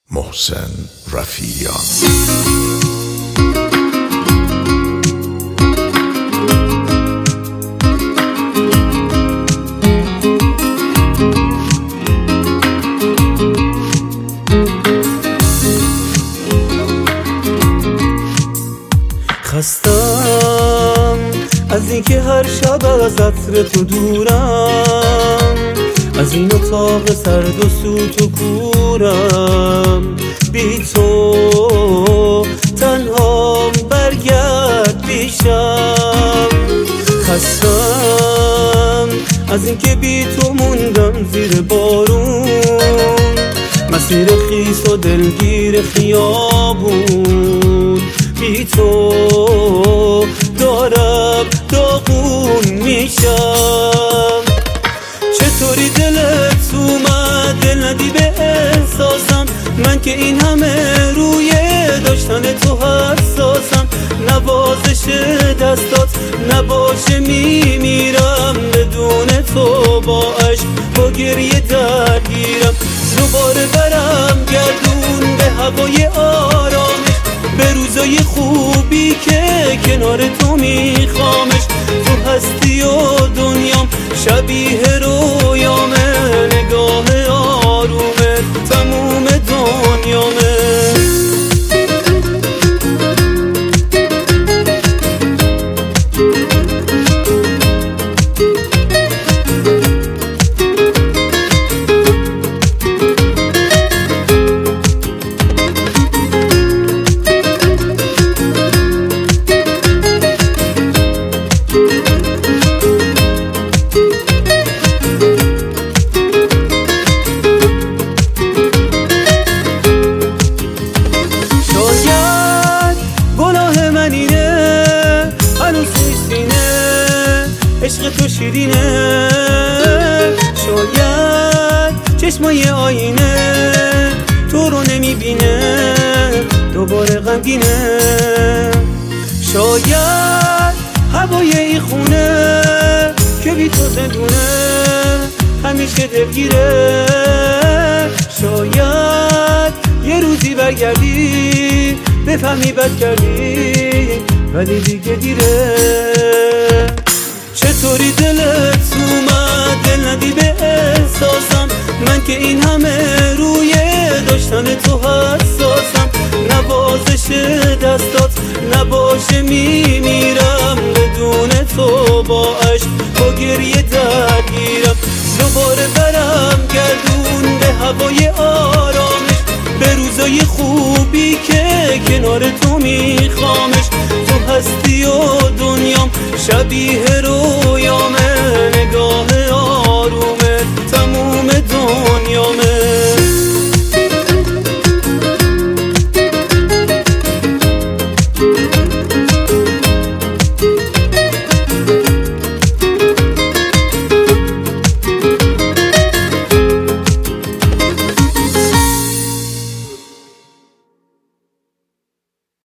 محسن رفیعیان. خستم از اینکه هر شب از عطر تو دورم، از این اتاق سرد و سوت و کورم، بی تو تنهام برگرد پیشم. خستم از اینکه بی تو موندم زیر بارون، مسیر خیس و دلگیر خیابون، بی تو دارم داغون میشم. چطوری دلت اومد دل ندی به احساسم، من که این همه روی داشتن تو حساسم. نوازش دستات نباشه میمیرم، بدون تو با عشق با گریه درگیرم. دوباره برم گردون به هوای آرامش، به روزای خوبی که کنار تو میخوامش. تو هستی و دنیام شبیه رویامه، نگاه آرومه تموم دنیامه. عشق تو شیرینه، شاید چشمای آینه تو رو نمیبینه، دوباره غمگینه. شاید هوای این خونه که بی تو زندونه همیشه دلگیره. شاید یه روزی برگردی بفهمی بد کردی، ولی دیگه دیره. چطوری دلت اومد دل ندی به احساسم، من که این همه روی داشتن تو حساسم. نوازش دستات نباشه میمیرم، بدون تو با عشق با گریه درگیرم. دوباره برم گردون به هوای آرامش، به روزای خوبی که کنار تو میخوامش. تو هستی و دنیام شبیه رو